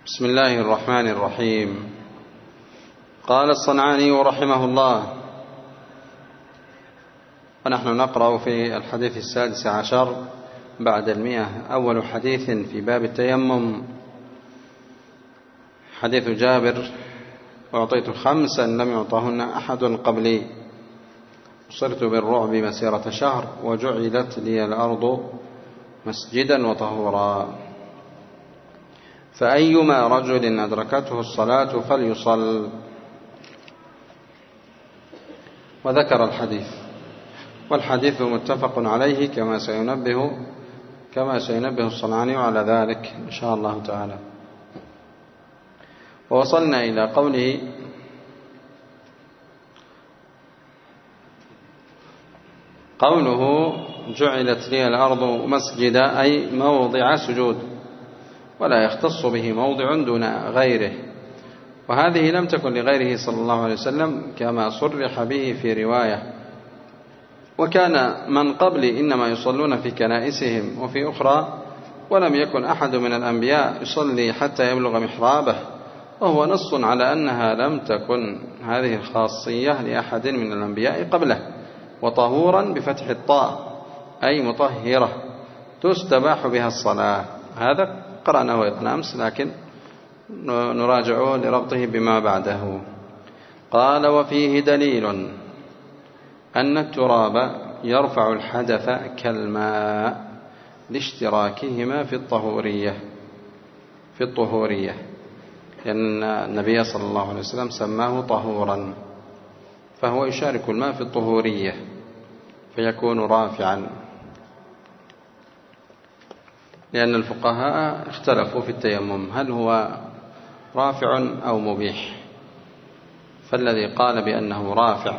بسم الله الرحمن الرحيم. قال الصنعاني رحمه الله، ونحن نقرأ في الحديث 16 بعد 100 أول حديث في باب التيمم، حديث جابر: أعطيت 5 لم يعطهن أحد قبلي، صرت بالرعب مسيرة شهر، وجعلت لي الأرض مسجدا وطهورا، فأيما رجل أدركته الصلاة فليصل. وذكر الحديث، والحديث متفق عليه كما سينبه الصنعاني على ذلك إن شاء الله تعالى. ووصلنا إلى قوله جعلت لي الأرض مسجدا، أي موضع سجود، ولا يختص به موضع دون غيره، وهذه لم تكن لغيره صلى الله عليه وسلم كما صرح به في رواية. وكان من قبل إنما يصلون في كنائسهم وفي أخرى، ولم يكن أحد من الأنبياء يصلي حتى يبلغ محرابه، وهو نص على أنها لم تكن هذه الخاصية لأحد من الأنبياء قبله. وطهورا بفتح الطاء أي مطهرة تستباح بها الصلاة، هذا قرأناه أمس لكن نراجعه لربطه بما بعده. قال: وفيه دليل أن التراب يرفع الحدث كالماء لاشتراكهما في الطهورية، لأن النبي صلى الله عليه وسلم سماه طهورا، فهو يشارك الماء في الطهورية فيكون رافعا، لأن الفقهاء اختلفوا في التيمم هل هو رافع أو مبيح، فالذي قال بأنه رافع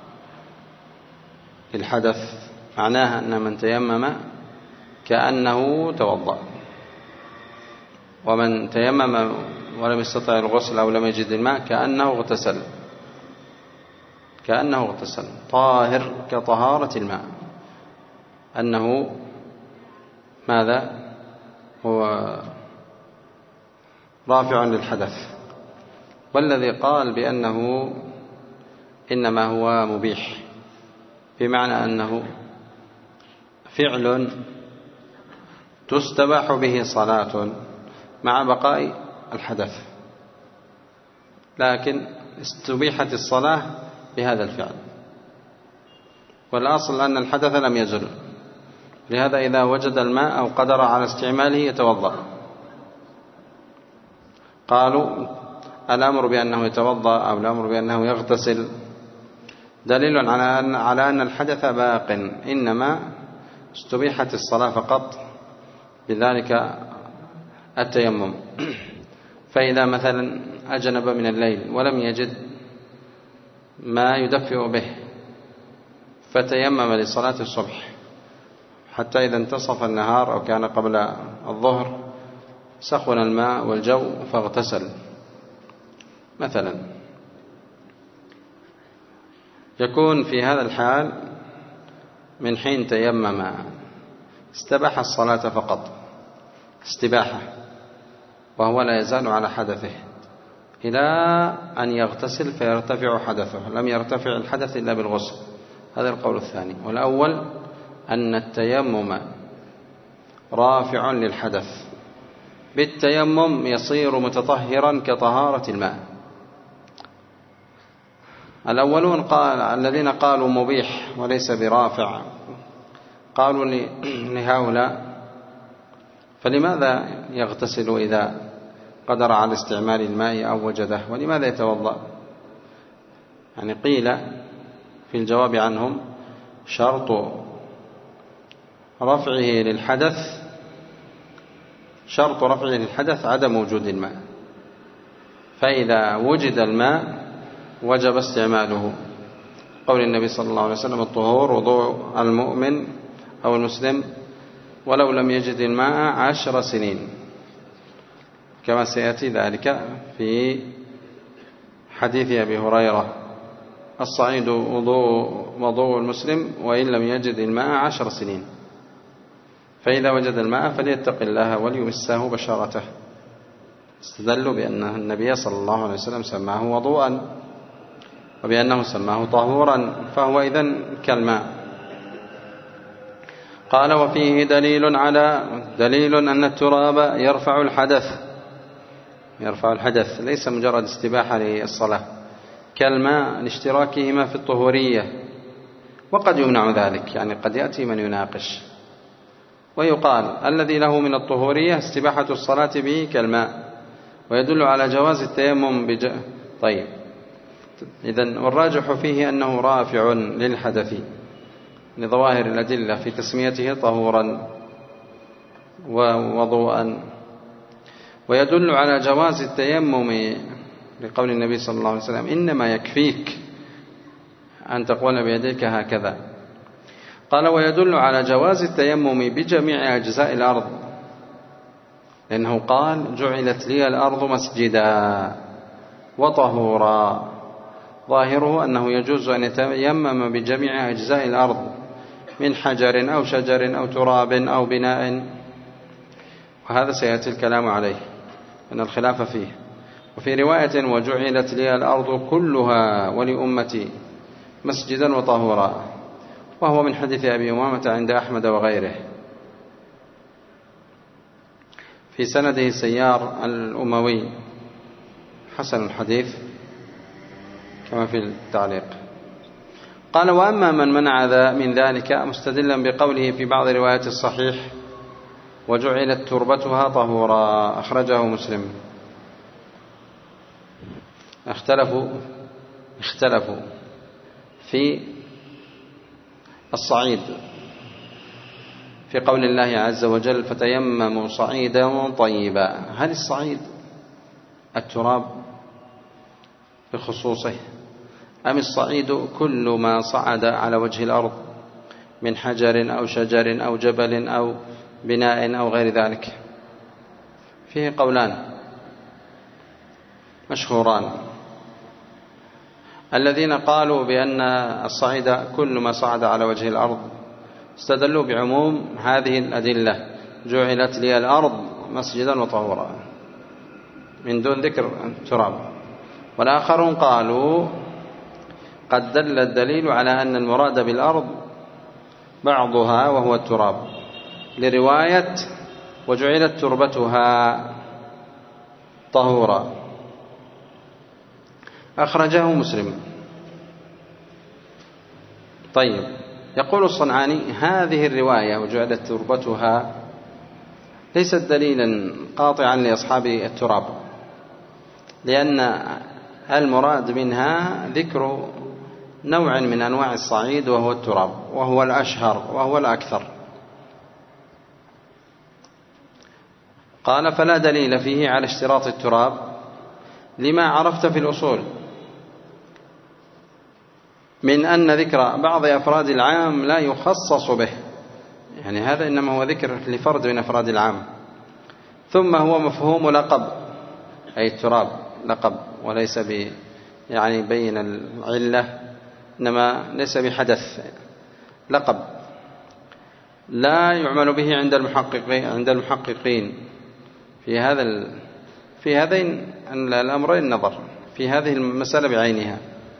للحدث معناها أن من تيمم كأنه توضأ، ومن تيمم ولم يستطع الغسل أو لم يجد الماء كأنه اغتسل طاهر كطهارة الماء، أنه ماذا؟ هو رافع للحدث. والذي قال بأنه إنما هو مبيح بمعنى أنه فعل تستباح به صلاة مع بقاء الحدث، لكن استبيحت الصلاة بهذا الفعل، والأصل أن الحدث لم يزل، لهذا إذا وجد الماء أو قدر على استعماله يتوضأ. قالوا الأمر بأنه يتوضأ أو الأمر بأنه يغتسل دليل على أن الحدث باق، إنما استبيحت الصلاة فقط بذلك التيمم. فإذا مثلا أجنب من الليل ولم يجد ما يدفئ به فتيمم لصلاة الصبح حتى إذا انتصف النهار أو كان قبل الظهر سخن الماء والجو فاغتسل مثلا، يكون في هذا الحال من حين تيمم استباح الصلاة فقط استباحة، وهو لا يزال على حدثه إلى أن يغتسل فيرتفع حدثه، لم يرتفع الحدث إلا بالغسل. هذا القول الثاني. والأول أن التيمم رافع للحدث، بالتيمم يصير متطهرا كطهارة الماء. الأولون الذين قالوا مبيح وليس برافع قالوا لهؤلاء فلماذا يغتسل إذا قدر على استعمال الماء أو وجده، ولماذا يتوضأ؟ يعني قيل في الجواب عنهم شرط رفعه للحدث عدم وجود الماء، فإذا وجد الماء وجب استعماله. قول النبي صلى الله عليه وسلم الطهور وضوء المؤمن أو المسلم ولو لم يجد الماء 10 سنين، كما سيأتي ذلك في حديث أبي هريرة: الصعيد وضوء المسلم وإن لم يجد الماء 10 سنين. فإذا وجد الماء فليتق الله وليمسه بشرته. استدلوا بأن النبي صلى الله عليه وسلم سماه وضوءا وبأنه سماه طهورا، فهو إذن كالماء. قال وفيه دليل أن التراب يرفع الحدث ليس مجرد استباحة للصلاة كالماء لاشتراكهما في الطهورية، وقد يمنع ذلك، يعني قد يأتي من يناقش ويقال الذي له من الطهورية استباحة الصلاة به كالماء، ويدل على جواز التيمم طيب، إذن والراجح فيه أنه رافع للحدث لظواهر الأدلة في تسميته طهورا ووضوءا، ويدل على جواز التيمم لقول النبي صلى الله عليه وسلم إنما يكفيك أن تقول بيديك هكذا. قال ويدل على جواز التيمم بجميع أجزاء الأرض، لأنه قال جعلت لي الأرض مسجدا وطهورا، ظاهره أنه يجوز أن يتيمم بجميع أجزاء الأرض من حجر أو شجر أو تراب أو بناء، وهذا سيأتي الكلام عليه أن الخلاف فيه. وفي رواية وجعلت لي الأرض كلها ولأمتي مسجدا وطهورا، وهو من حديث أبي أمامة عند أحمد وغيره. في سنده سيار الأموي حسن الحديث كما في التعليق. قال وأما من منع من ذلك مستدلا بقوله في بعض روايات الصحيح وجعلت تربتها طهورا، أخرجه مسلم. اختلفوا في الصعيد في قول الله عز وجل فتيمموا صعيدا طيبا، هل الصعيد التراب بخصوصه أم الصعيد كل ما صعد على وجه الأرض من حجر أو شجر أو جبل أو بناء أو غير ذلك؟ فيه قولان مشهوران. الذين قالوا بأن الصعيد كل ما صعد على وجه الأرض استدلوا بعموم هذه الأدلة جعلت لي الأرض مسجدا وطهورا من دون ذكر التراب. والآخرون قالوا قد دل الدليل على أن المراد بالأرض بعضها وهو التراب، لرواية وجعلت تربتها طهورا، أخرجه مسلم. طيب، يقول الصنعاني هذه الرواية وجعلت تربتها ليست دليلا قاطعا لأصحاب التراب، لأن المراد منها ذكر نوع من أنواع الصعيد وهو التراب، وهو الأشهر وهو الأكثر. قال فلا دليل فيه على اشتراط التراب لما عرفت في الأصول من أن ذكر بعض أفراد العام لا يخصص به، يعني هذا إنما هو ذكر لفرد من أفراد العام. ثم هو مفهوم لقب، أي التراب لقب وليس يعني بين العلة، إنما ليس بحدث، لقب لا يعمل به عند المحققين في هذين الأمرين نظر في هذه المسألة بعينها.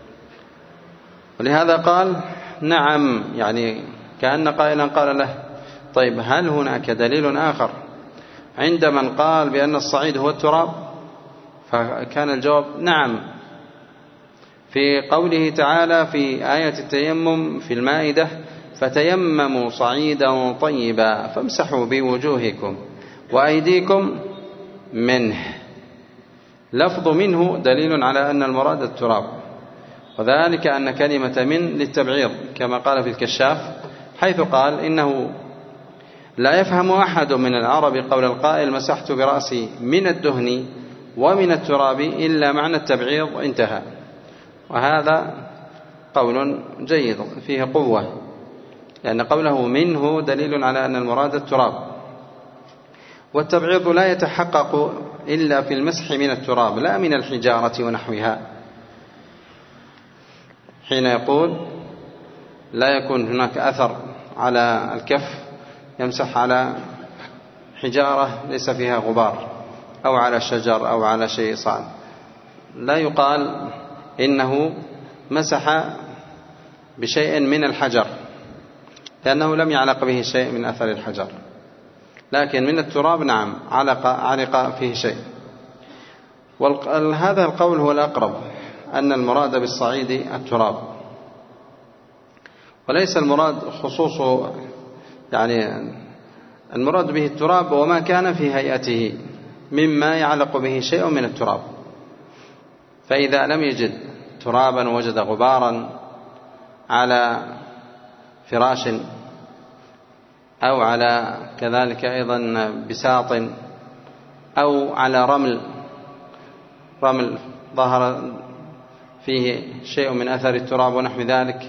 ولهذا قال نعم، يعني كأن قائلا قال له طيب هل هناك دليل آخر عند من قال بأن الصعيد هو التراب؟ فكان الجواب نعم، في قوله تعالى في آية التيمم في المائدة فتيمموا صعيدا طيبا فامسحوا بوجوهكم وأيديكم منه، لفظ منه دليل على أن المراد التراب، وذلك أن كلمة من للتبعيض كما قال في الكشاف، حيث قال إنه لا يفهم أحد من العرب قول القائل مسحت برأسي من الدهن ومن التراب إلا معنى التبعيض، انتهى. وهذا قول جيد فيه قوة، لأن قوله منه دليل على أن المراد التراب، والتبعيض لا يتحقق إلا في المسح من التراب لا من الحجارة ونحوها، حين يقول لا يكون هناك أثر على الكف يمسح على حجارة ليس فيها غبار، أو على شجر أو على شيء صعب، لا يقال إنه مسح بشيء من الحجر، لأنه لم يعلق به شيء من أثر الحجر، لكن من التراب نعم علق فيه شيء. وهذا القول هو الأقرب، أن المراد بالصعيد التراب، وليس المراد خصوص، يعني المراد به التراب وما كان في هيئته مما يعلق به شيء من التراب. فإذا لم يجد ترابا وجد غبارا على فراش أو على كذلك أيضا بساط أو على رمل ظهر فيه شيء من أثر التراب ونحو ذلك،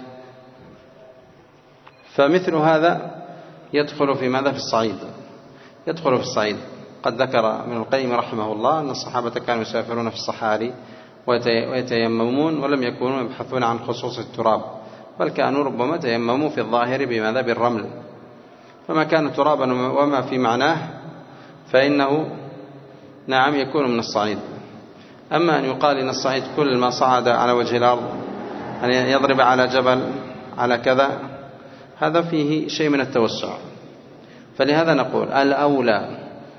فمثل هذا يدخل في ماذا؟ في الصعيد، يدخل في الصعيد. قد ذكر ابن القيم رحمه الله أن الصحابة كانوا يسافرون في الصحاري ويتيممون ولم يكونوا يبحثون عن خصوص التراب، بل كانوا ربما تيمموا في الظاهر بماذا؟ بالرمل، فما كان ترابا وما في معناه فإنه نعم يكون من الصعيد. أما أن يقال إن الصعيد كل ما صعد على وجه الأرض، أن يضرب على جبل على كذا، هذا فيه شيء من التوسع. فلهذا نقول الأولى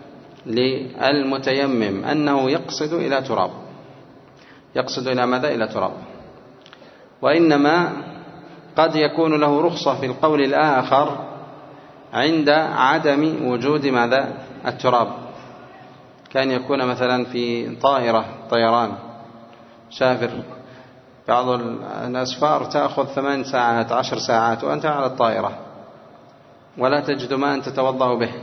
للمتيمم أنه يقصد إلى تراب، يقصد إلى ماذا؟ إلى تراب. وإنما قد يكون له رخصة في القول الآخر عند عدم وجود ماذا؟ التراب، كان يكون مثلا في طائرة طيران سافر، بعض الأسفار تأخذ 8 ساعات 10 ساعات وأنت على الطائرة ولا تجد ماء تتوضأ به،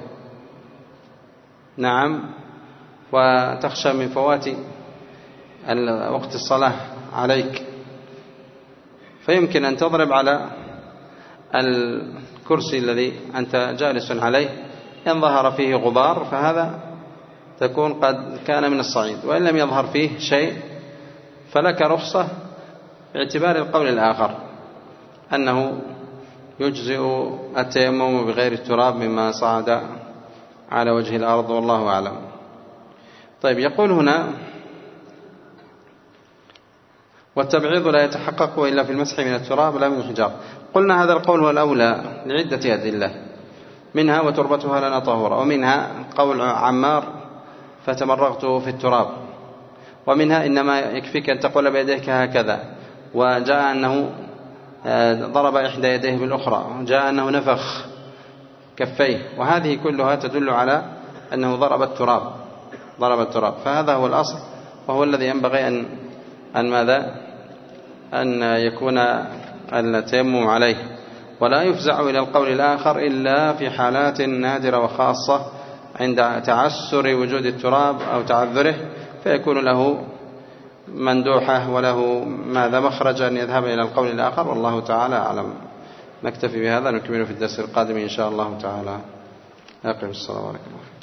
نعم، وتخشى من فوات وقت الصلاة عليك، فيمكن أن تضرب على الكرسي الذي أنت جالس عليه، إن ظهر فيه غبار فهذا تكون قد كان من الصعيد، وإن لم يظهر فيه شيء فلك رخصة باعتبار القول الآخر أنه يجزئ التيمم بغير التراب مما صعد على وجه الأرض، والله أعلم. طيب، يقول هنا: والتبعيض لا يتحقق إلا في المسح من التراب لا من الحجار. قلنا هذا القول هو الأولى لعدة أدلة، منها وتربتها لنا طهورة، ومنها قول عمار فتمرغت في التراب، ومنها إنما يكفيك أن تقول بيديك هكذا، وجاء أنه ضرب إحدى يديه بالأخرى، وجاء أنه نفخ كفيه، وهذه كلها تدل على أنه ضرب التراب. فهذا هو الأصل، وهو الذي ينبغي أن ماذا؟ أن يكون التيمم عليه، ولا يفزع إلى القول الآخر إلا في حالات نادرة وخاصة عند تعسر وجود التراب أو تعذره، فيكون له مندوحة وله ماذا؟ مخرج أن يذهب إلى القول الآخر، والله تعالى أعلم. نكتفي بهذا، نكمل في الدرس القادم إن شاء الله تعالى. أقم الصلاة عليكم.